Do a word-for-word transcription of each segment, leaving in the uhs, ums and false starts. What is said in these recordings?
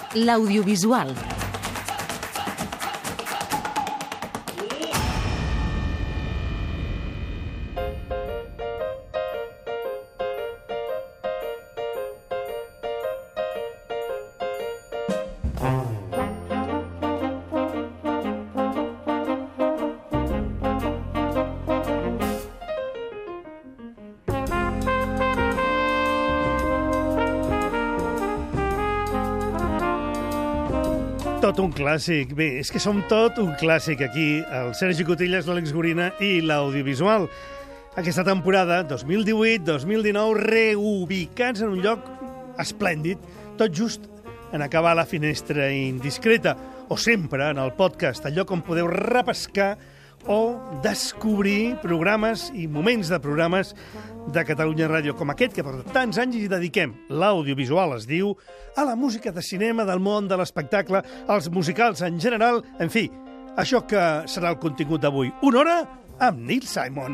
l'audiovisual. Tot un clàssic. Bé, és que som tot un clàssic aquí, el Sergi Cotillas, l'Àlex Gorina i l'audiovisual. Aquesta temporada, dos mil divuit dos mil dinou, reubicats en un lloc esplèndid, tot just en acabar la finestra indiscreta, o sempre en el podcast, el lloc on podeu repescar o descobrir programes i moments de programes de Catalunya Ràdio, com aquest que per tants anys hi dediquem. L'audiovisual es diu a la música de cinema, del món de l'espectacle, als musicals en general, en fi, això que serà el contingut d'avui. Una hora amb Neil Simon.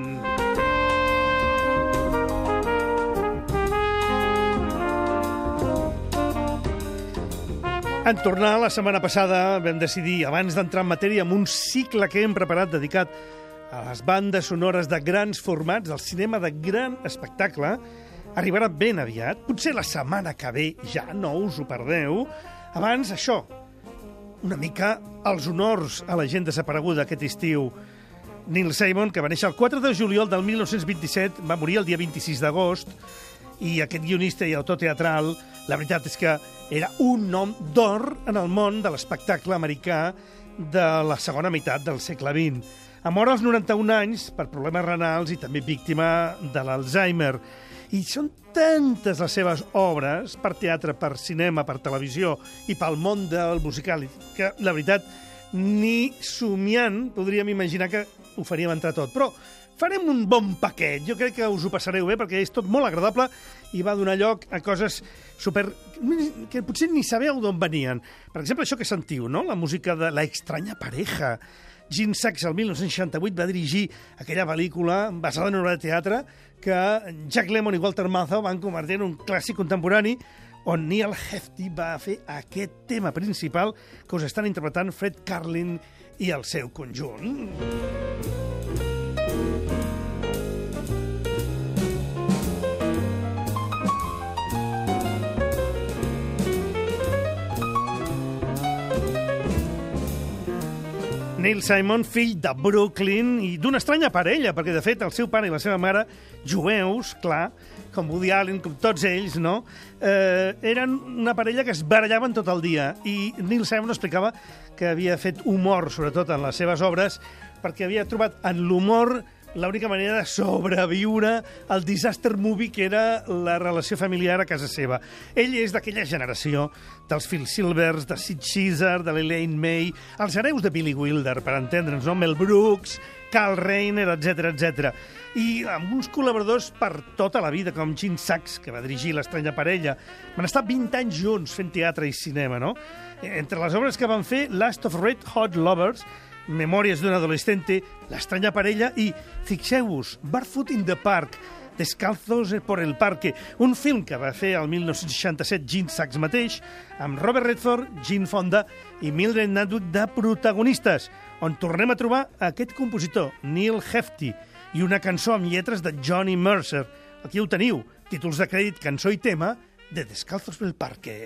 En tornar la setmana passada vam decidir, abans d'entrar en matèria, amb un cicle que hem preparat dedicat a les bandes sonores de grans formats, del cinema de gran espectacle, arribarà ben aviat, potser la setmana que ve, ja no us ho perdeu. Abans, això, una mica els honors a la gent desapareguda aquest estiu. Neil Simon, que va néixer el quatre de juliol del mil nou-cents vint-i-set, va morir el dia vint-i-sis d'agost, i aquest guionista i autor teatral, la veritat és que era un nom d'or en el món de l'espectacle americà de la segona meitat del segle vint. Ha mort als noranta-un anys per problemes renals i també víctima de l'Alzheimer. I són tantes les seves obres, per teatre, per cinema, per televisió i pel món del musical, que la veritat, ni somiant podríem imaginar que ho faríem entrar tot. Però farem un bon paquet. Jo crec que us ho passareu bé perquè és tot molt agradable i va donar lloc a coses super... que potser ni sabeu d'on venien. Per exemple, això que sentiu, no? La música de La extraña pareja. Gene Sachs, el mil nou-cents seixanta-vuit, va dirigir aquella pel·lícula basada en una obra de teatre que Jack Lemmon i Walter Matthau van convertir en un clàssic contemporani on Neil Hefti va fer aquest tema principal que us estan interpretant Fred Karlin i el seu conjunt. Neil Simon, fill de Brooklyn i d'una estranya parella, perquè, de fet, el seu pare i la seva mare, jueus, clar, com Woody Allen, com tots ells, no? Eh, eren una parella que es barallaven tot el dia. I Neil Simon explicava que havia fet humor, sobretot en les seves obres, perquè havia trobat en l'humor l'única manera de sobreviure al disaster movie que era la relació familiar a casa seva. Ell és d'aquella generació dels Phil Silvers, de Sid Caesar, de l'Elaine May, els hereus de Billy Wilder, per entendre'ns, no? Mel Brooks, Carl Reiner, etcètera, etcètera. I amb uns col·laboradors per tota la vida, com Gene Sachs, que va dirigir L'estranya parella. Van estar vint anys junts fent teatre i cinema, no? Entre les obres que van fer, Last of Red Hot Lovers, Memòries d'un adolescente, La extraña parella i, fixeu-vos, Barefoot in the Park, Descalzos por el Parque, un film que va fer el mil nou-cents seixanta-set Gene Sachs mateix, amb Robert Redford, Jane Fonda i Mildred Natwood de protagonistes, on tornem a trobar aquest compositor, Neil Hefti, i una cançó amb lletres de Johnny Mercer. Aquí ho teniu, títols de crèdit, cançó i tema de Descalzos por el Parque.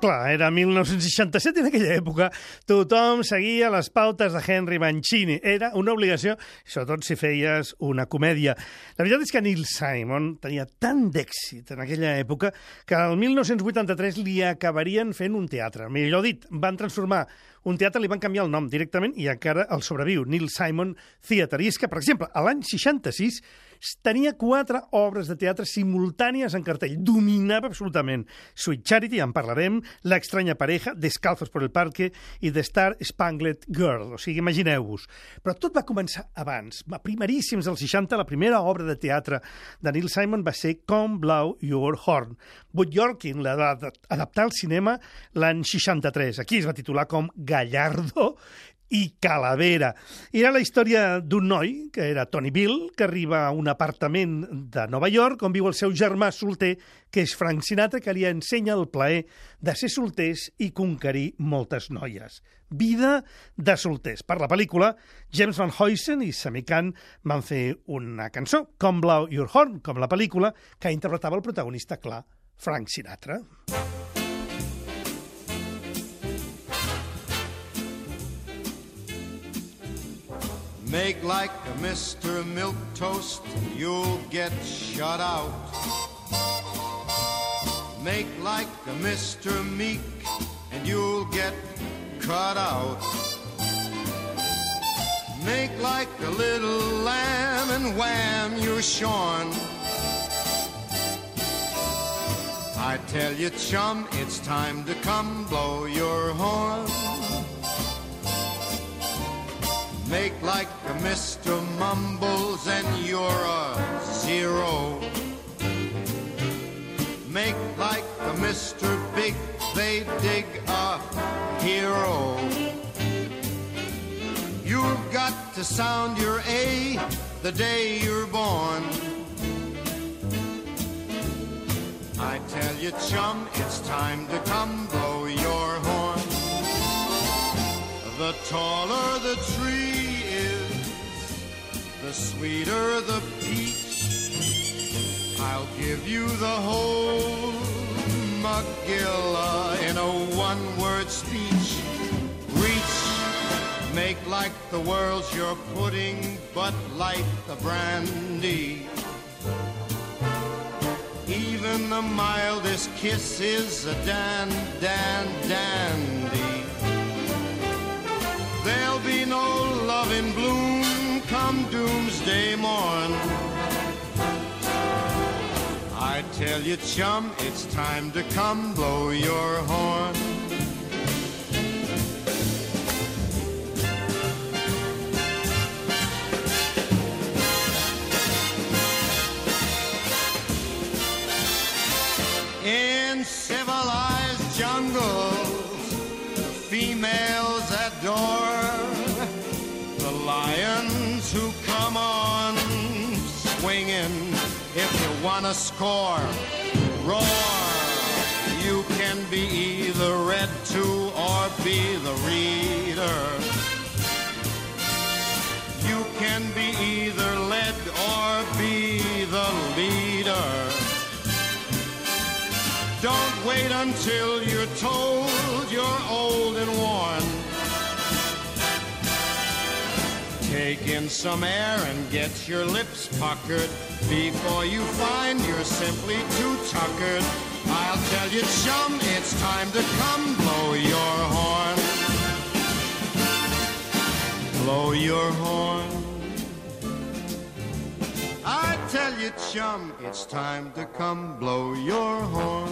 Clar, era mil nou-cents seixanta-set i en aquella època tothom seguia les pautes de Henry Mancini. Era una obligació, sobretot si feies una comèdia. La veritat és que Neil Simon tenia tant d'èxit en aquella època que el mil nou-cents vuitanta-tres li acabarien fent un teatre. Millor dit, van transformar un teatre, li van canviar el nom directament i encara el sobreviu, Neil Simon Theatre. I és que, per exemple, a l'any seixanta-sis tenia quatre obres de teatre simultànies en cartell. Dominava absolutament Sweet Charity, en parlarem, La extraña pareja, Descalzos por el parque i The Star Spangled Girl. O sigui, imagineu-vos. Però tot va començar abans. A primeríssims dels seixanta, la primera obra de teatre de Neil Simon va ser Come Blow Your Horn. Bud Yorkin la va adaptar al cinema l'any seixanta-tres. Aquí es va titular com Gallardo i Calavera. Era la història d'un noi, que era Tony Bill, que arriba a un apartament de Nova York on viu el seu germà solter, que és Frank Sinatra, que li ensenya el plaer de ser solters i conquerir moltes noies. Vida de solters. Per la pel·lícula, James Van Huysen i Sammy Cahn van fer una cançó, Come Blow Your Horn, com la pel·lícula, que interpretava el protagonista, clar, Frank Sinatra. Make like a Mister Milquetoast, you'll get shut out. Make like a Mister Meek, and you'll get cut out. Make like a little lamb, and wham, you're shorn. I tell you, chum, it's time to come blow your horn. Make like a Mister Mumbles and you're a zero. Make like a Mister Big, they dig a hero. You've got to sound your A the day you're born. I tell you, chum, it's time to come blow your horn. The taller the tree is, the sweeter the peach. I'll give you the whole Magilla in a one-word speech. Reach, make like the world's your pudding, but light the brandy. Even the mildest kiss is a dan, dan, dandy. There'll be no love in bloom come doomsday morn. I tell you, chum, it's time to come blow your horn. In civilized jungles, the females adore the lions who come on swinging. If you wanna score, roar. You can be either read to or be the reader. You can be either led or be the leader. Don't wait until you're told you're old and worn. Take in some air and get your lips puckered before you find you're simply too tuckered. I'll tell you, chum, it's time to come blow your horn. Blow your horn. I tell you, chum, it's time to come blow your horn.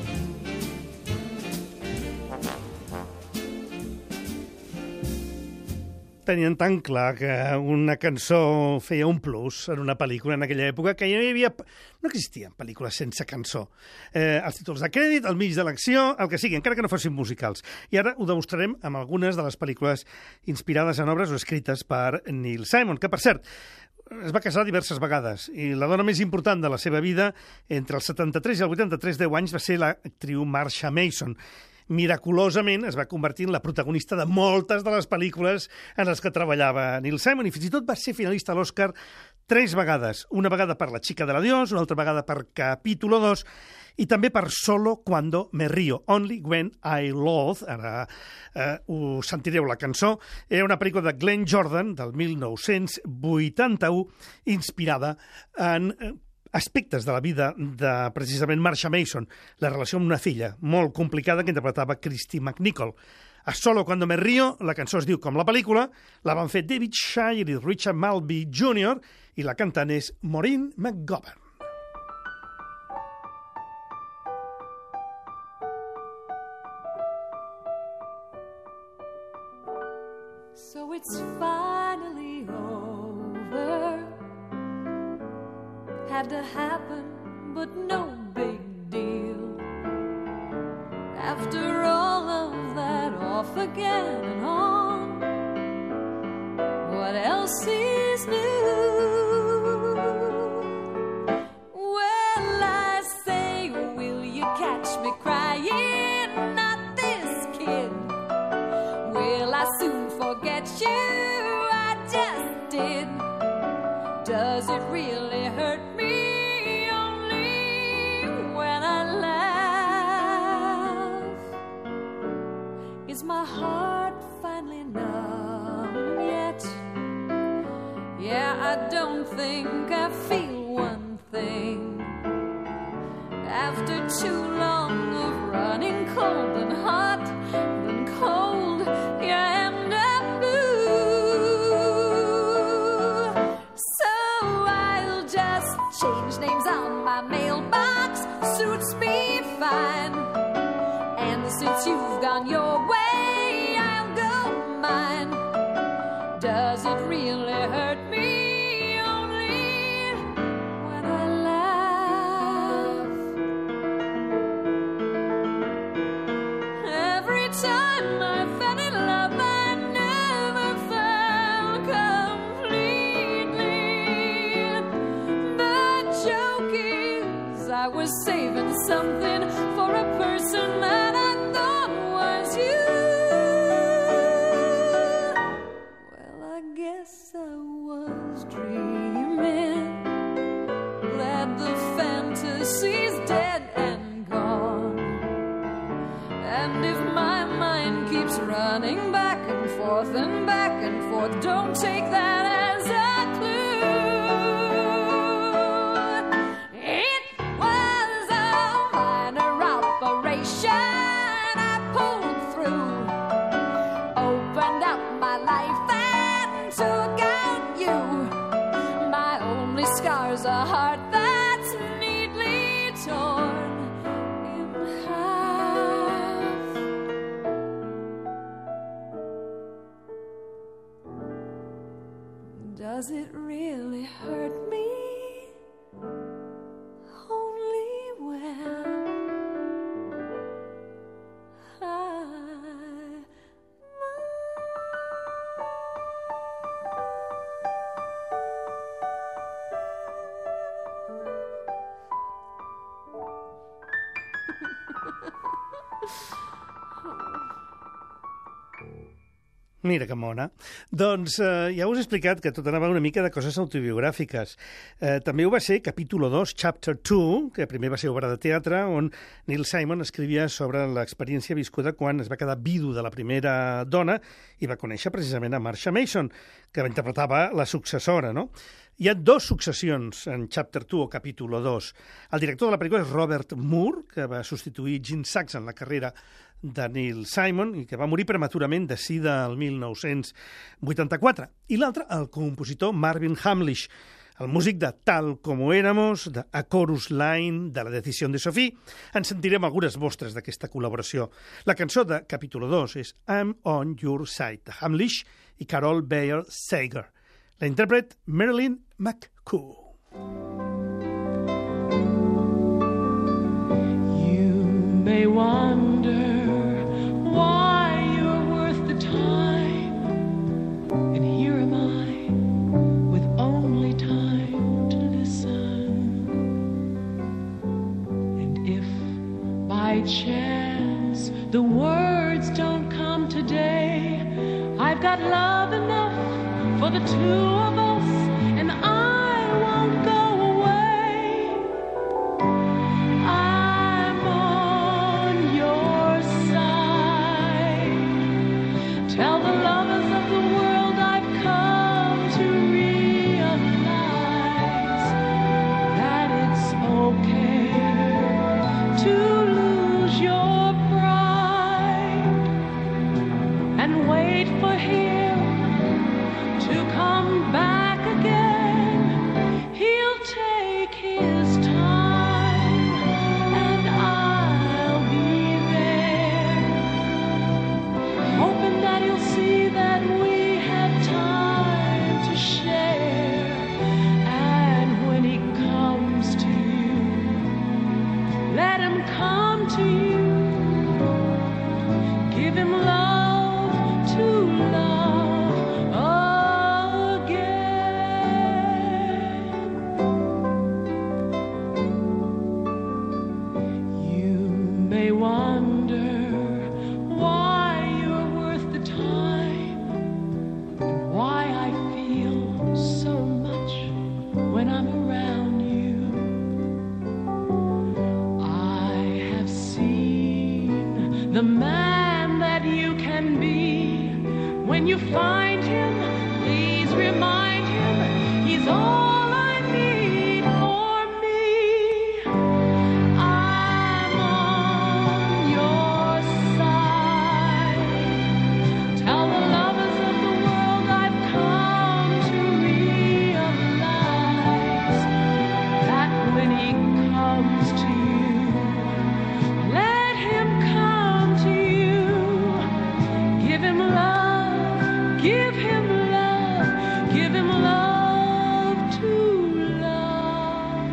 Tenien tan clar que una cançó feia un plus en una pel·lícula en aquella època que ja no hi havia... No existien pel·lícules sense cançó. Eh, els títols de crèdit, al mig de l'acció, el que sigui, encara que no fossin musicals. I ara ho demostrarem amb algunes de les pel·lícules inspirades en obres o escrites per Neil Simon, que, per cert, es va casar diverses vegades i la dona més important de la seva vida entre el setanta-tres i el vuitanta-tres, deu anys, va ser l'actriu Marsha Mason. miraculosament es va convertir en la protagonista de moltes de les pel·lícules en les que treballava Neil Simon, i fins i tot va ser finalista a l'Oscar tres vegades. Una vegada per La chica de l'adiós, una altra vegada per Capítulo dos, i també per Solo cuando me río, Only when I loathe, ara eh, us sentireu la cançó, era una pel·lícula de Glenn Jordan del mil nou-cents vuitanta-u, inspirada en eh, aspectes de la vida de, precisament, Marsha Mason, la relació amb una filla molt complicada que interpretava Christy McNichol. A Solo cuando me río, la cançó es diu com la pel·lícula, la van fer David Shire i Richard Maltby júnior, i la cantant és Maureen McGovern. So it's finally over. Had to happen, but no big deal. After all of that, off again and on. What else is new? Well, I say, will you catch me crying? Not this kid. Will I soon forget you? I just did. Does it really hurt me only when I laugh? Is my heart finally numb yet? Yeah, I don't think I feel one thing. After too long of running cold and hot and cold, yeah, and I'm blue. So I'll just change names on my mailbox, suits me fine. And since you've gone your way, I'll go mine. Does it really hurt me only when I laugh? Every time I fell in love, I never fell completely. The joke is I was saving something for a person that I thought was you. Well, I guess I was dreaming. Glad the fantasy's dead and gone. And if my mind keeps running back and forth and back and forth, don't take that as a clue. It was a minor operation I pulled through. Opened up my life and took out you. My only scar's a heart that's neatly torn in half. Does it really hurt me only when I Mira que mona. Doncs eh, ja us he explicat que tot anava una mica de coses autobiogràfiques. Eh, també ho va ser Capítulo dos, Chapter dos, que primer va ser obra de teatre, on Neil Simon escrivia sobre l'experiència viscuda quan es va quedar vidu de la primera dona i va conèixer precisament a Marsha Mason, que interpretava la successora, no? Hi ha dos successions en Chapter dos o Capítulo dos. El director de la pel·lícula és Robert Moore, que va substituir Gene Sachs en la carrera de Neil Simon i que va morir prematurament de sida el mil nou-cents vuitanta-quatre. I l'altre, el compositor Marvin Hamlish, el músic de Tal como éramos, de A Chorus Line, de La decisión de Sophie. En sentirem algunes mostres d'aquesta col·laboració. La cançó de Capítulo dos és I'm on Your Side, de Hamlish i Carol Bayer Sager. La intèrpret Marilyn McCoo. You may wonder why you're worth the time, and here am I with only time to listen. And if by chance the world words don't come today, I've got love enough for the two of us, and I won't go away. I'm on your side. Tell the lovers of the world I've come to realize that it's okay to lose your pride and wait for him to come back again. He'll take his time and I'll be there, hoping that he'll see that we have time to share. And when he comes to you, let him come to you. Give him love to love again. You may wonder why you're worth the time, and why I feel so much when I'm around you. I have seen the man that you can be. When you find him, please remind him he's all I need for me. I'm on your side. Tell the lovers of the world I've come to realize that when he comes to you, let him come to you. Give him love, give him love, give him love to love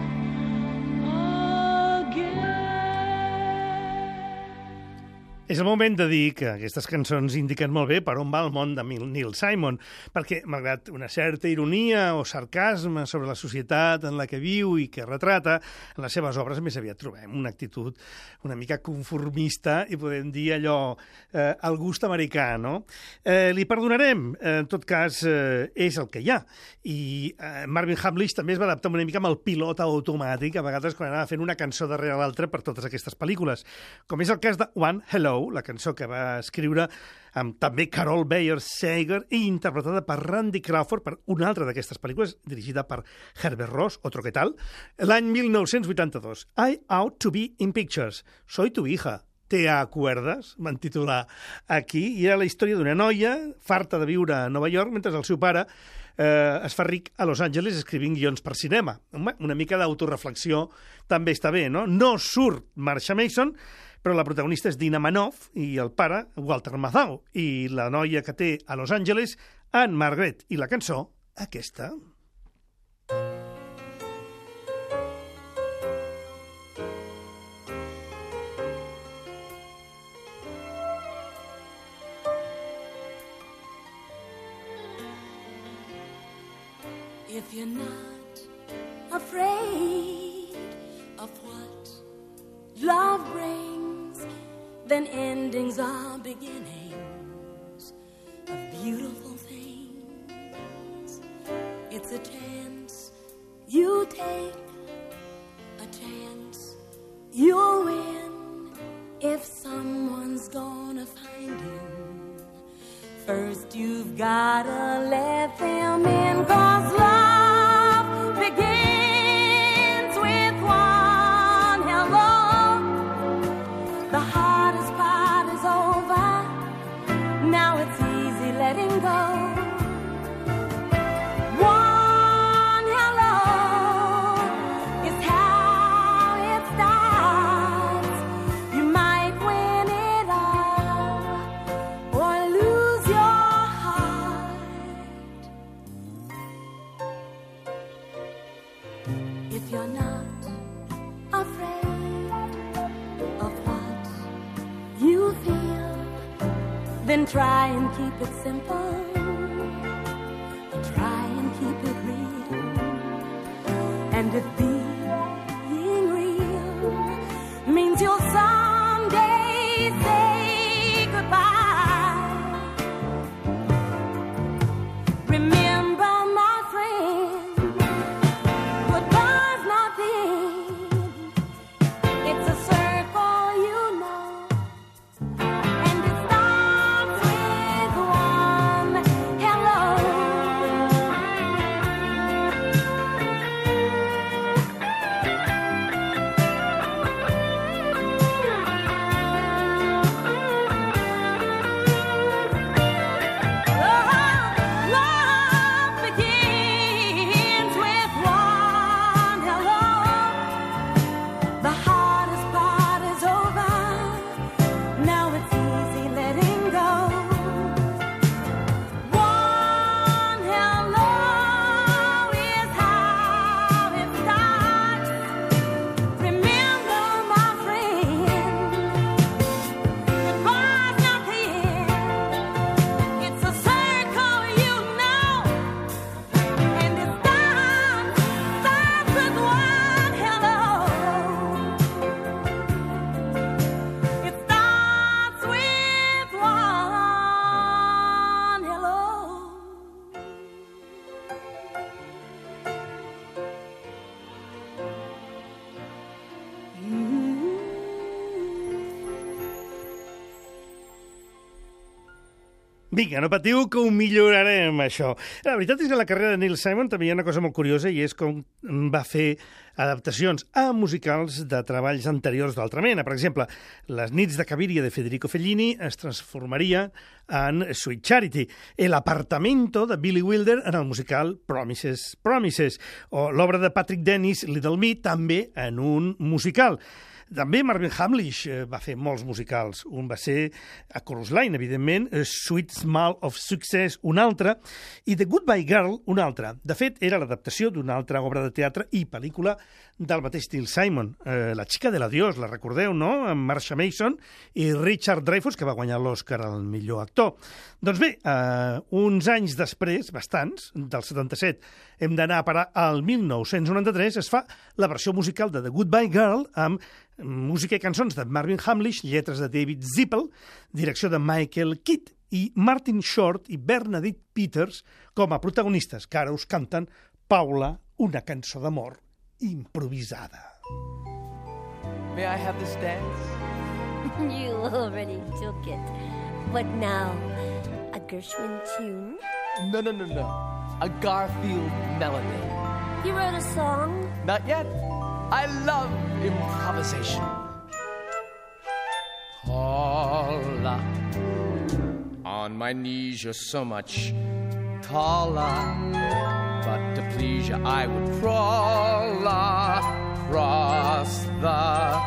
again. És el moment de dir que aquestes cançons indiquen molt bé per on va el món de Neil Simon, perquè, malgrat una certa ironia o sarcasme sobre la societat en la que viu i que retrata, en les seves obres més aviat trobem una actitud una mica conformista i podem dir allò, eh, al gust americà, no? Eh, li perdonarem, en tot cas, eh, és el que hi ha. I eh, Marvin Hamlisch també es va adaptar una mica amb el pilot automàtic, a vegades quan anava fent una cançó darrere l'altra per totes aquestes pel·lícules, com és el cas de One Hello, la cançó que va escriure amb també Carol Bayer Sager i interpretada per Randy Crawford per una altra d'aquestes pel·lícules, dirigida per Herbert Ross, otro que tal, l'any mil nou-cents vuitanta-dos. I Ought to Be in Pictures. Soy tu hija. ¿Te acuerdas? Van titular aquí. I era la història d'una noia farta de viure a Nova York mentre el seu pare eh, es fa ric a Los Angeles escrivint guions per cinema. Una mica d'autoreflexió també està bé, no? No surt Marsha Mason, però la protagonista és Dina Manoff i el pare, Walter Matthau, i la noia que té a Los Angeles, Anne Margaret, i la cançó, aquesta. If you're not afraid of what love brings, then endings are beginnings of beautiful things. It's a chance you take, a chance you'll win if someone's gonna find you. First you've gotta let them in, 'cause love begins with one hello. The hardest part is over, now it's easy letting go. One hello is how it starts. You might win it all or lose your heart. If you're not afraid of what you feel, then try and keep it simple, and try and keep it real. And if being real means you'll someday say Vinga, no patiu, que ho millorarem, això. La veritat és que la carrera de Neil Simon també hi ha una cosa molt curiosa i és com va fer adaptacions a musicals de treballs anteriors d'altra mena. Per exemple, Les nits de Cabiria de Federico Fellini es transformaria en Sweet Charity, El apartamento de Billy Wilder en el musical Promises, Promises, o l'obra de Patrick Dennis, Little Me, també en un musical. També Marvin Hamlish va fer molts musicals. Un va ser a Chorus Line, evidentment, Sweet Smile of Success, un altre, i The Goodbye Girl, un altre. De fet, era l'adaptació d'una altra obra de teatre i pel·lícula del mateix Neil Simon, eh, La xica de l'adiós, la recordeu, no?, amb Marsha Mason i Richard Dreyfuss, que va guanyar l'Oscar al millor actor. Doncs bé, eh, uns anys després, bastants, del setanta-set, hem d'anar a parar al mil nou-cents noranta-tres, es fa la versió musical de The Goodbye Girl amb música i cançons de Marvin Hamlish, lletres de David Zippel, direcció de Michael Kidd i Martin Short i Bernadette Peters com a protagonistes, que ara us canten Paula, una cançó d'amor improvisada. May I have this dance? You already took it. What now? A Gershwin tune? No, no, no, no. A Garfield melody. You wrote a song? Not yet. I love improvisation. Paula, on my knees you're so much taller, but to please you I would crawl across the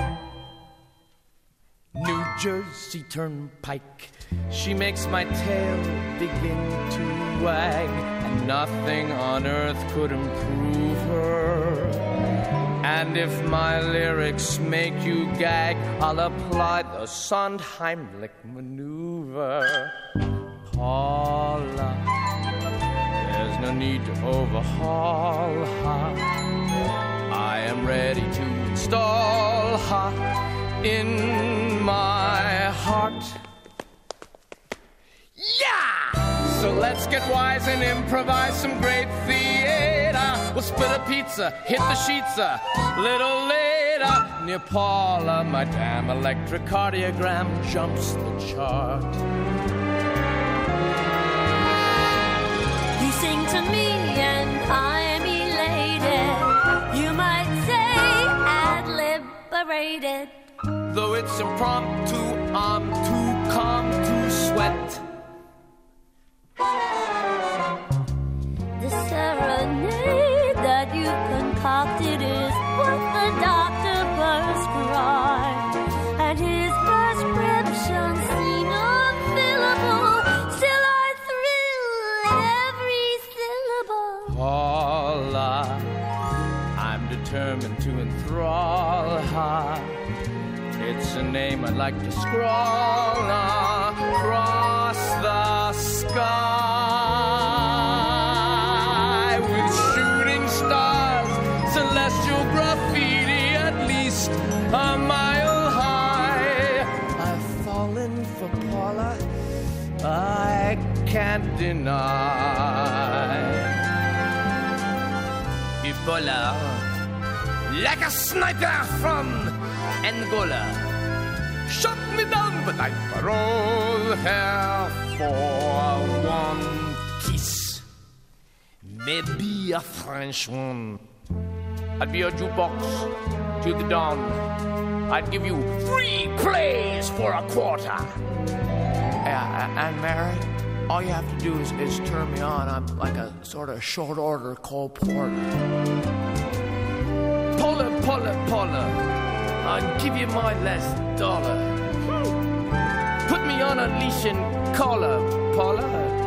New Jersey Turnpike. She makes my tail begin to wag, and nothing on earth could improve her. And if my lyrics make you gag, I'll apply the Sondheimlich maneuver. Paula, there's no need to overhaul her. I am ready to install her in my heart. Yeah! So let's get wise and improvise some great theater. We'll split a pizza, hit the sheets a little later. Near Paula, my damn electrocardiogram jumps the chart. You sing to me and I'm elated. You might say ad-liberated. Though it's impromptu, I'm too calm to sweat. The serenade that you concocted is what the doctor prescribed, and his prescription seemed unfillable. Still I thrill at every syllable. Paula, I'm determined to enthrall her. It's a name I'd like to scrawl across the sky. Celestial graffiti at least a mile high. I've fallen for Paula, I can't deny. Paula, like a sniper from Angola, shot me down, but I parole her for one kiss. Maybe a French one. I'd be a jukebox till the dawn. I'd give you free plays for a quarter. Yeah, and Mary, all you have to do is, is turn me on. I'm like a sort of short order Cole Porter. Paula, Paula, Paula, I'll give you my last dollar. Put me on a leash and collar, Paula.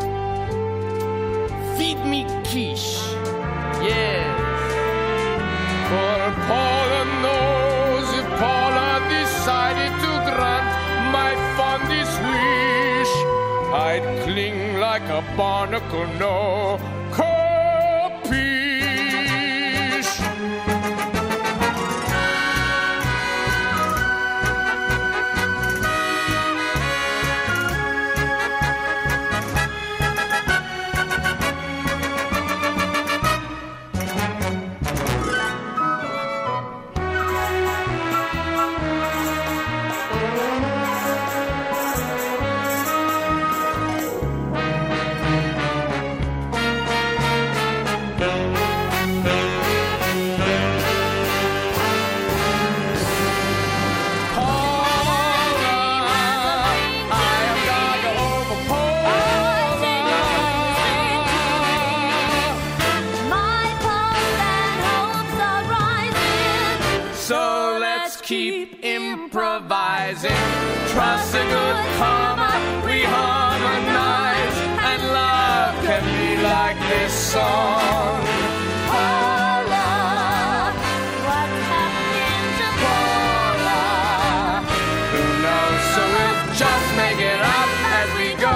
Feed me quiche, yeah. For Paula knows if Paula decided to grant my fondest wish, I'd cling like a barnacle, no capiche. rising. Trust a good karma, we harmonize, and love can be like this song. Paula, what's happening to Paula, who knows? So we'll just make it up as we go.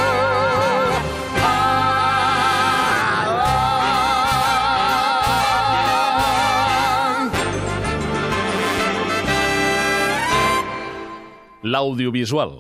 L'audiovisual.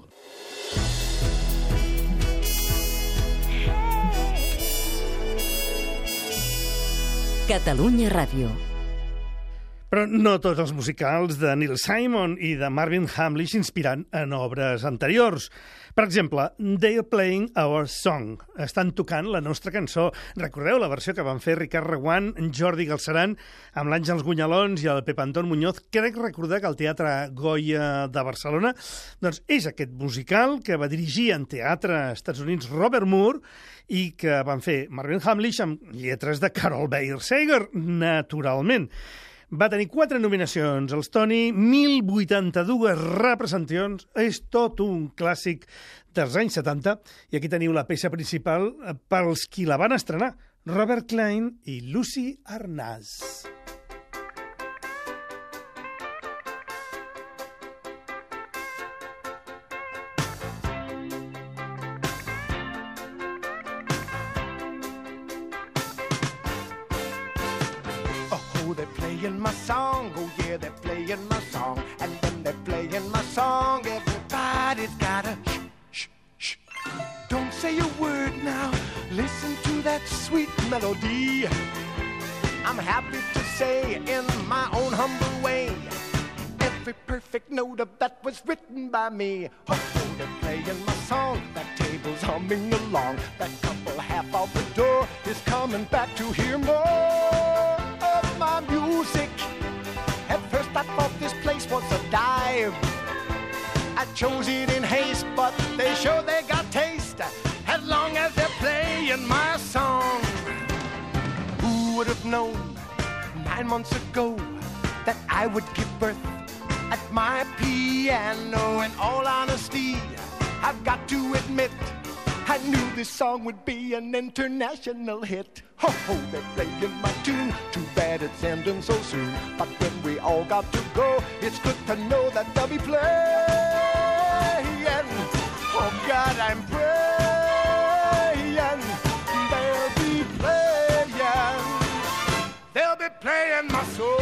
Catalunya Ràdio. Però no tots els musicals de Neil Simon i de Marvin Hamlisch s'inspiren en obres anteriors. Per exemple, They're Playing Our Song. Estan tocant la nostra cançó. Recordeu la versió que van fer Ricard Reguant, Jordi Galceran, amb l'Àngels Gunyalons i el Pep Anton Muñoz. Crec recordar que al Teatre Goya de Barcelona doncs és aquest musical que va dirigir en teatre als Estats Units Robert Moore i que van fer Marvin Hamlisch amb lletres de Carol Bayer Sager, naturalment. Va tenir quatre nominacions als Tony, mil vuitanta-dues representacions, és tot un clàssic dels anys setanta, i aquí teniu la peça principal pels qui la van estrenar, Robert Klein i Lucy Arnaz. They're playing my song, oh yeah, they're playing my song. And when they're playing my song, everybody's gotta shh, shh, shh. Don't say a word now, listen to that sweet melody. I'm happy to say in my own humble way, every perfect note of that was written by me. Oh, oh, they're playing my song, that table's humming along. That couple half out the door is coming back to hear more of my music. At first I thought this place was a dive. I chose it in haste, but they show they got taste. As long as they're playing my song. Who would have known nine months ago that I would give birth at my piano? In all honesty, I've got to admit, I knew this song would be an international hit. Ho ho, they're playing my tune, too bad it's ending so soon. But when we all got to go, it's good to know that they'll be playing. Oh God, I'm praying, they'll be playing, they'll be playing my soul.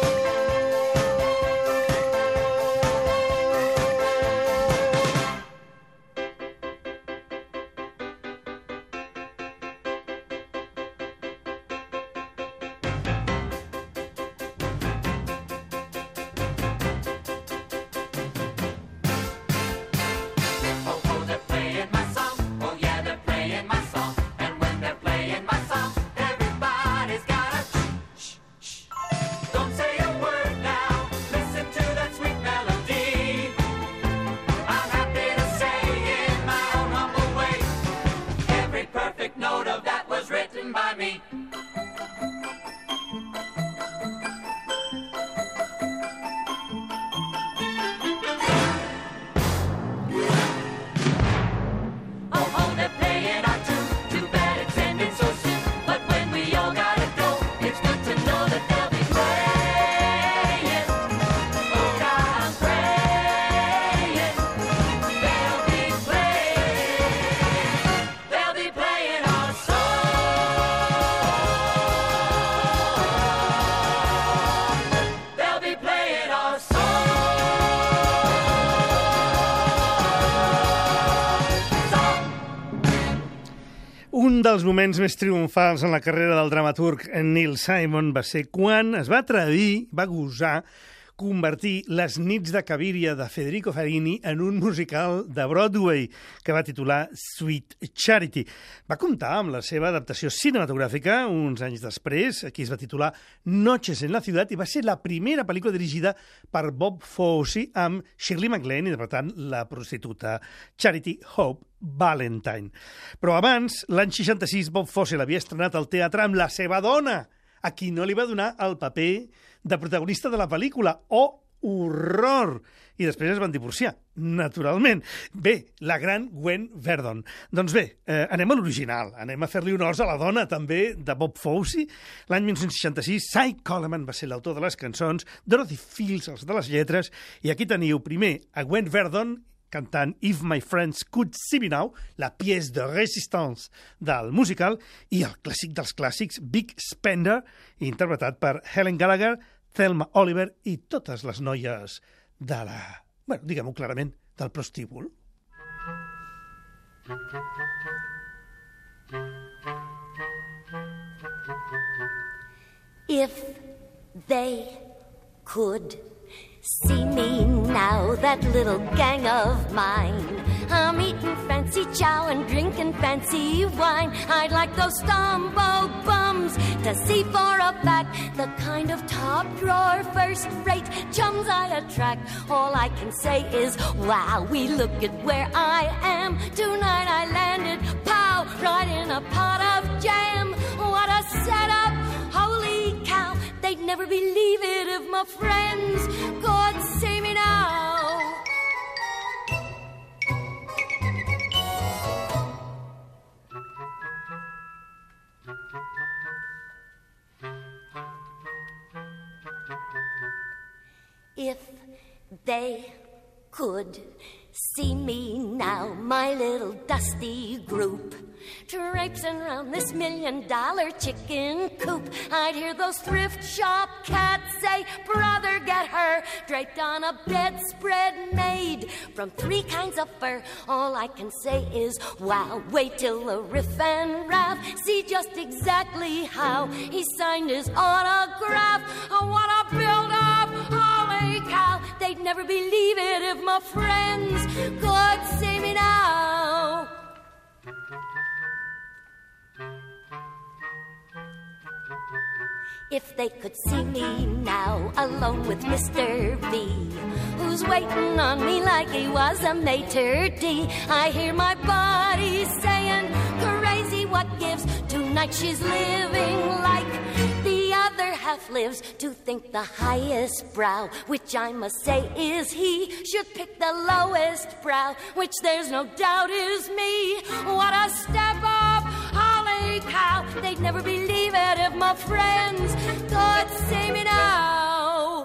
Un dels moments més triomfals en la carrera del dramaturg Neil Simon va ser quan es va atrevir, va gosar, convertir Les nits de Cabiria de Federico Fellini en un musical de Broadway que va titular Sweet Charity. Va comptar amb la seva adaptació cinematogràfica uns anys després, aquí es va titular Noches en la ciutat, i va ser la primera pel·lícula dirigida per Bob Fosse amb Shirley MacLaine interpretant la prostituta Charity Hope Valentine. Però abans, l'any seixanta-sis, Bob Fosse l'havia estrenat al teatre amb la seva dona, a qui no li va donar el paper de protagonista de la pel·lícula, o horror. I després es van divorciar, naturalment. Bé, la gran Gwen Verdon. Doncs bé, eh, anem a l'original. Anem a fer-li honors a la dona, també, de Bob Fosse. L'any dinou seixanta-sis, Cy Coleman va ser l'autor de les cançons, Dorothy Fields, els de les lletres, i aquí teniu primer a Gwen Verdon cantant If My Friends Could See Me Now, la pièce de résistance del musical, i el clàssic dels clàssics, Big Spender, interpretat per Helen Gallagher, Thelma Oliver i totes les noies de la, bueno, diguem-ho clarament, del prostíbul. If they could see me now, that little gang of mine, I'm eating fancy chow and drinking fancy wine. I'd like those Stumbo bums to see for a fact the kind of top drawer, first rate chums I attract. All I can say is, wow, we look at where I am. Tonight I landed, pow, right in a pot of jam. What a setup, holy cow. They'd never believe it if my friends could see me now. If they could see me now, my little dusty group, traipsing around this million-dollar chicken coop, I'd hear those thrift shop cats say, brother, get her, draped on a bedspread made from three kinds of fur. All I can say is, wow, wait till the riff and raff see just exactly how he signed his autograph. I want to build up, holy cow, they'd never believe it if my friends could see me now. If they could see me now, alone with Mister V, who's waiting on me like he was a maitre d'. I hear my body saying, crazy, what gives? Tonight she's living like the other half lives. To think the highest brow, which I must say is he, should pick the lowest brow, which there's no doubt is me. What a step up, holy cow, they'd never believe it if my friends could see me now.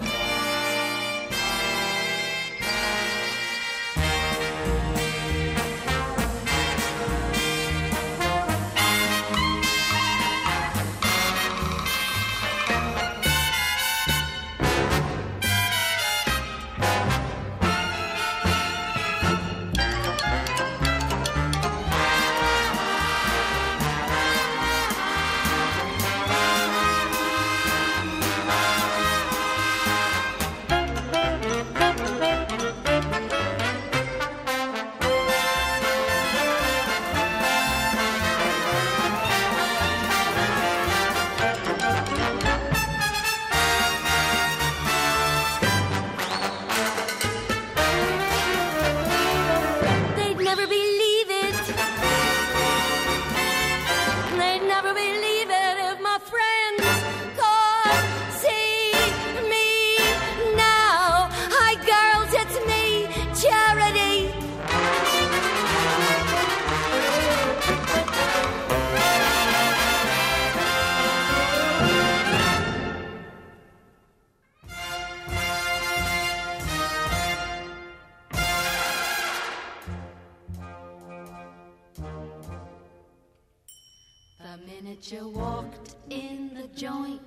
You walked in the joint,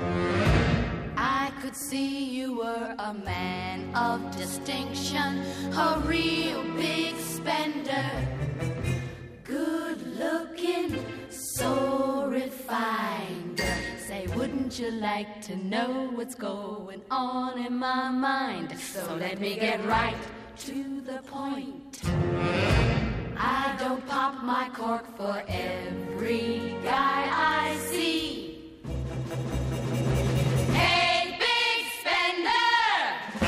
I could see you were a man of distinction, a real big spender, good looking, so refined. Say, wouldn't you like to know what's going on in my mind? So let me get right to the point. I don't pop my cork for every guy I see. Hey, big spender!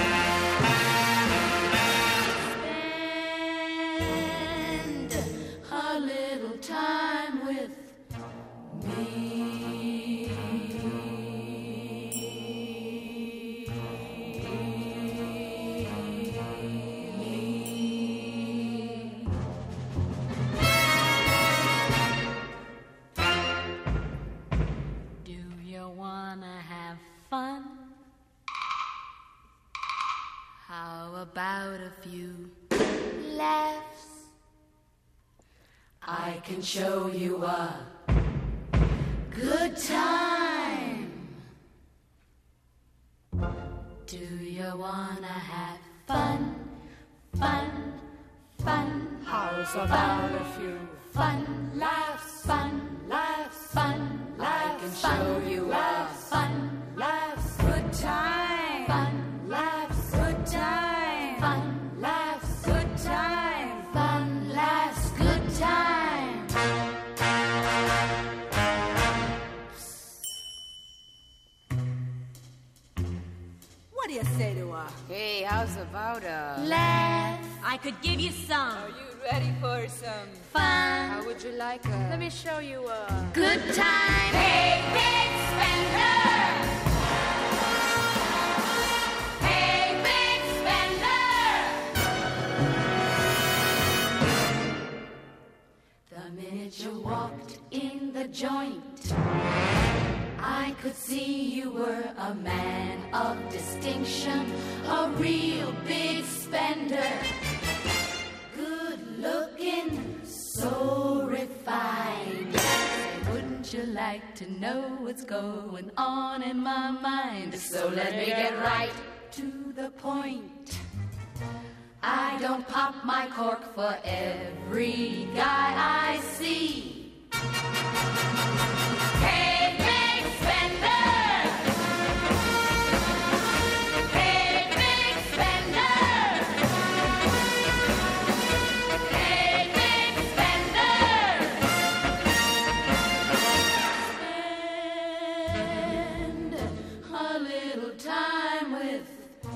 Spend a little time with me. I can show you a good time. Do you wanna have fun, fun, fun? How's about a few fun laughs, fun laughs, fun laughs? I can show you a fun laughs, good time, fun laughs, good time, fun laughs, good time, fun laughs, good time. What do you say to her? Hey, how's about a Laugh, I could give you some. Are you ready for some fun, How would you like a Let me show you a good time. Hey, big spender! Hey, big spender! The minute you walked in the joint, I could see you were a man of distinction, a real big spender. Good looking, so refined. Wouldn't you like to know what's going on in my mind? So let me get right to the point. I don't pop my cork for every guy I see. Hey, big spender! Hey, big spender! Hey, big spender! Spend a little time with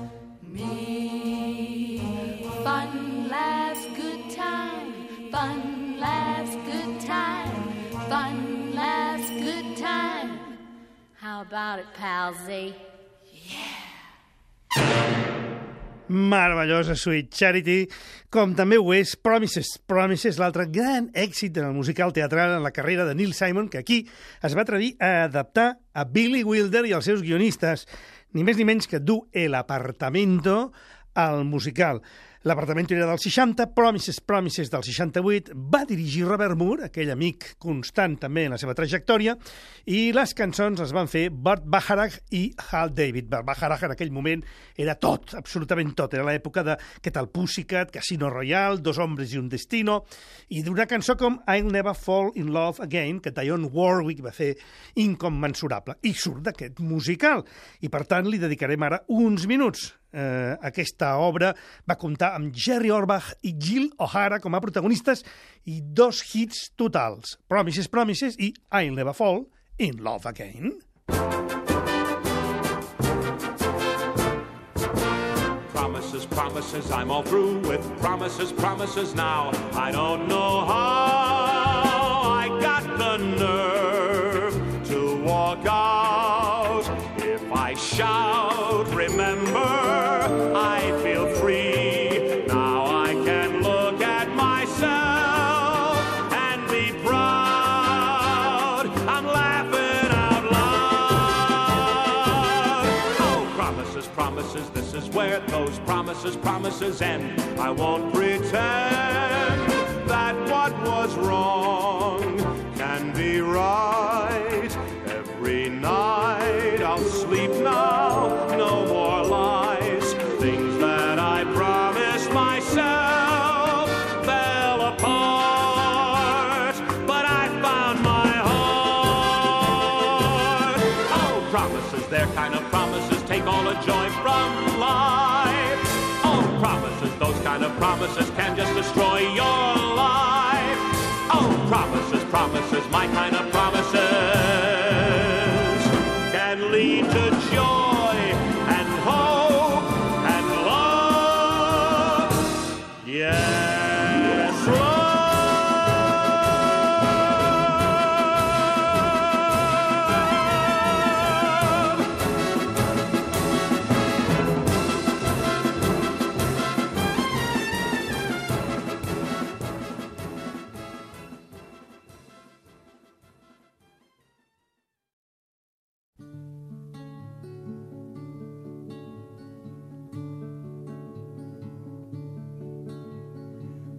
me. Fun laughs, good time. Fun laughs, good time. Fun laughs, good time. How about it, palsy? Meravellosa Sweet Charity, com també ho és Promises. Promises, l'altre gran èxit en el musical teatral en la carrera de Neil Simon, que aquí es va atrevir a adaptar a Billy Wilder i els seus guionistes, ni més ni menys que dur El apartamento al musical. L'Apartamento era del seixanta, Promises, Promises del seixanta-vuit, va dirigir Robert Moore, aquell amic constant també en la seva trajectòria, i les cançons les van fer Burt Bacharach i Hal David. Burt Bacharach en aquell moment era tot, absolutament tot. Era l'època de Què tal Pussycat, Casino Royale, Dos hombres y un destino, i d'una cançó com I'll Never Fall in Love Again, que Dionne Warwick va fer incommensurable. I surt d'aquest musical, i per tant li dedicarem ara uns minuts. Eh, aquesta obra va comptar amb Jerry Orbach i Jill O'Hara com a protagonistes i dos hits totals, Promises, Promises i I'll Never Fall in Love Again. Promises, promises, I'm all through with promises, promises now. I don't know how I got the nerve to walk out. If I shout, remember, I feel free. Now I can look at myself and be proud. I'm laughing out loud. Oh, promises, promises, this is where those promises, promises end. I won't pretend that what was wrong can be right. Every night I'll sleep now, no more lies. Things that I promised myself fell apart, but I found my heart. Oh, promises, they're kind of promises, take all the joy from life. Oh, promises, those kind of promises can just destroy your life. Oh, promises, promises, my kind of promises can lead to joy and hope and love. Yes, love.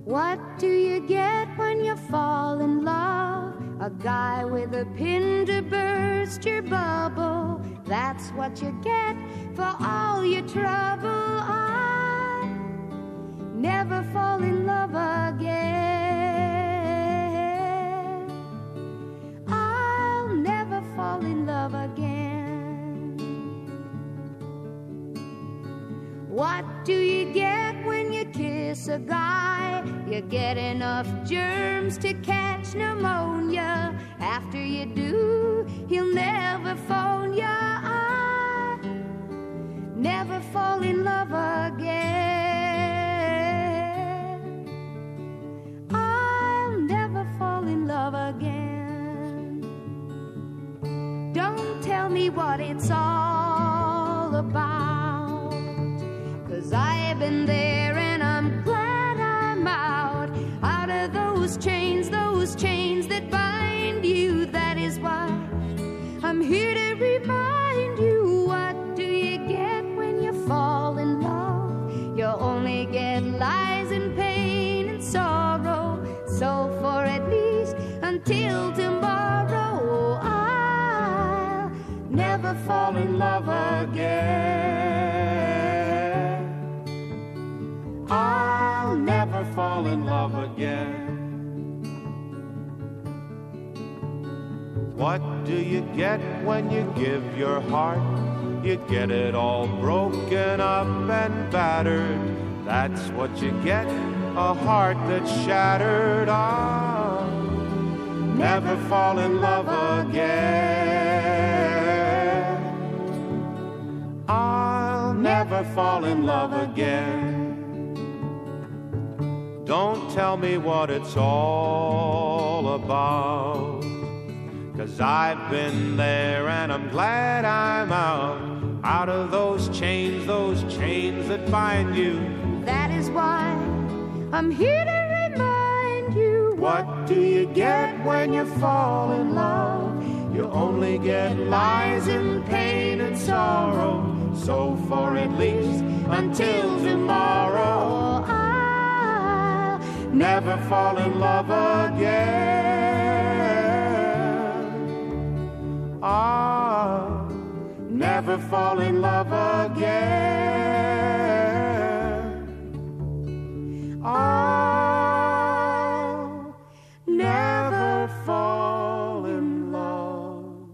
What do you get when you fall in love? A guy with a pin to burst your bubble. That's what you get for all your trouble. I never fall in love again. I'll never fall in love again. What do you get when you kiss a guy? You get enough germs to catch pneumonia. After you do, he'll never phone ya. I never fall in love again. I'll never fall in love again. Don't tell me what it's all about, 'cause I've been there and I'm glad I'm out. Out of those chains, those chains that bind you. That is why I'm here to remind you. What do you get when you fall in love? You only get lies and pain and sorrow. So for at least until tomorrow, I'll never fall in love again. I'll never fall in love again. What do you get when you give your heart? You get it all broken up and battered. That's what you get, a heart that's shattered. I'll never fall in love again. I'll never fall in love again. Don't tell me what it's all about, 'cause I've been there and I'm glad I'm out. Out of those chains, those chains that bind you. That is why I'm here to remind you. What do you get when you fall in love? You only get lies and pain and sorrow. So for at least until tomorrow, I'll never fall in love again. I'll never fall in love again. I'll never fall in love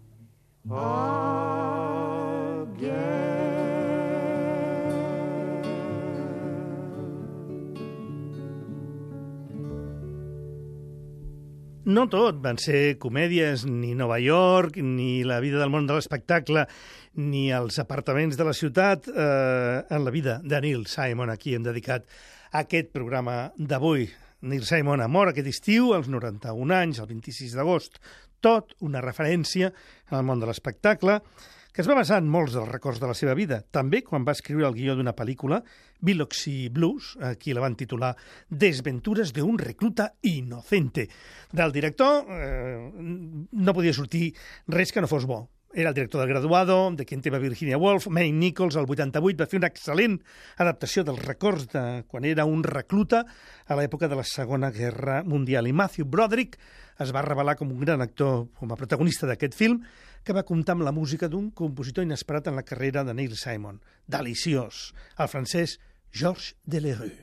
No tot van ser comèdies, ni Nova York, ni la vida del món de l'espectacle, ni els apartaments de la ciutat. Eh, en la vida de Neil Simon, a qui hem dedicat aquest programa d'avui. Neil Simon ha mort aquest estiu, als noranta-un anys, el vint-i-sis d'agost. Tot una referència al món de l'espectacle, que es va basar en molts dels records de la seva vida. També quan va escriure el guió d'una pel·lícula, Biloxi Blues, aquí la van titular Desventures de un recluta inocente. Del director eh, no podia sortir res que no fos bo. Era el director del Graduado, de Quien tema Virginia Woolf. May Nichols, al vuitanta-vuit, va fer una excel·lent adaptació dels records de quan era un recluta a l'època de la Segona Guerra Mundial. I Matthew Broderick es va revelar com un gran actor, com a protagonista d'aquest film, que va comptar amb la música d'un compositor inesperat en la carrera de Neil Simon. Deliciós, el francès Georges Delerue.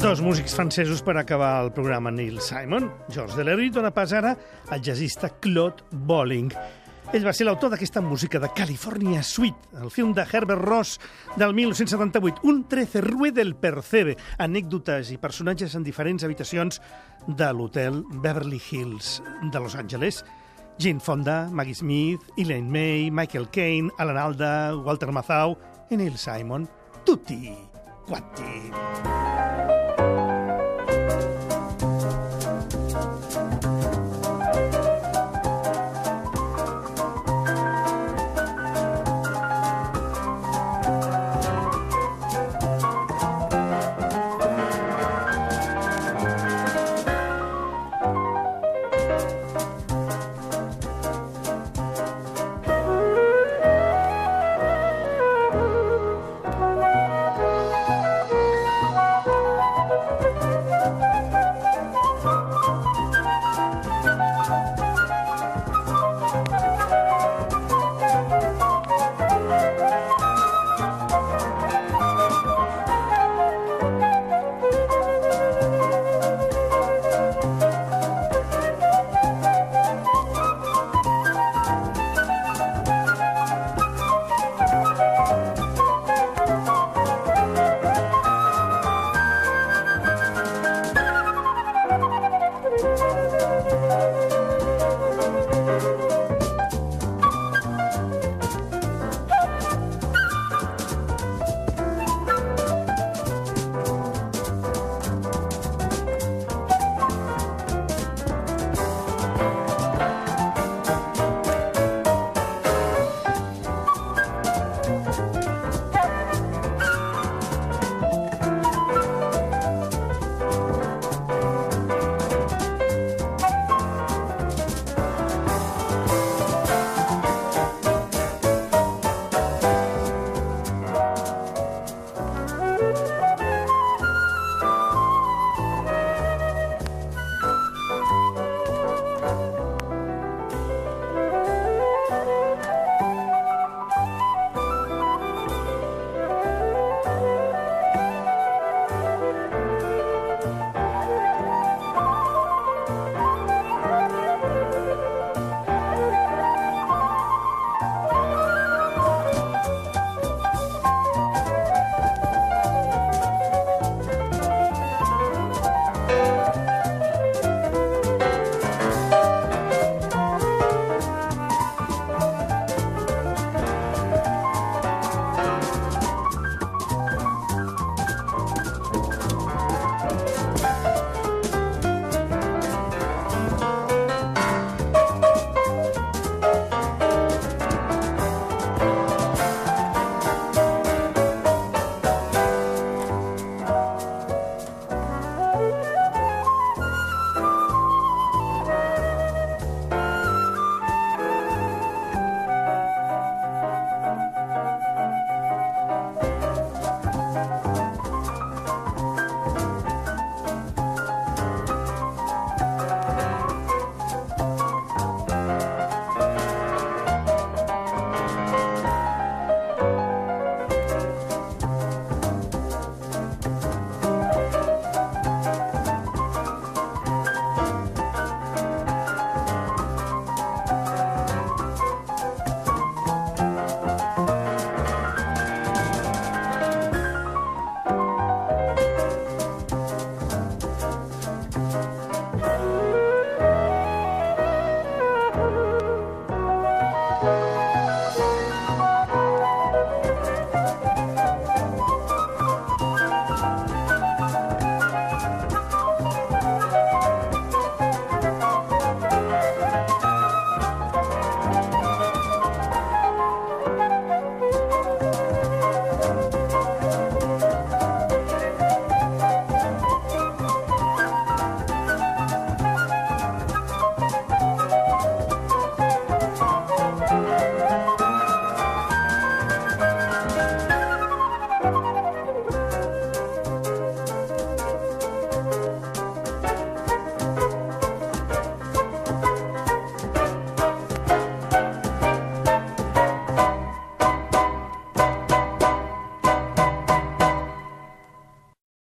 Dos músics francesos per acabar el programa. Neil Simon. Georges Delerue dona pas ara al jazzista Claude Bolling. Ell va ser l'autor d'aquesta música de California Suite, el film de Herbert Ross del mil nou-cents setanta-vuit, un trece Rue del Percebe, anècdotes i personatges en diferents habitacions de l'hotel Beverly Hills de Los Angeles. Jane Fonda, Maggie Smith, Elaine May, Michael Caine, Alan Alda, Walter Matthau e Neil Simon, tutti quanti.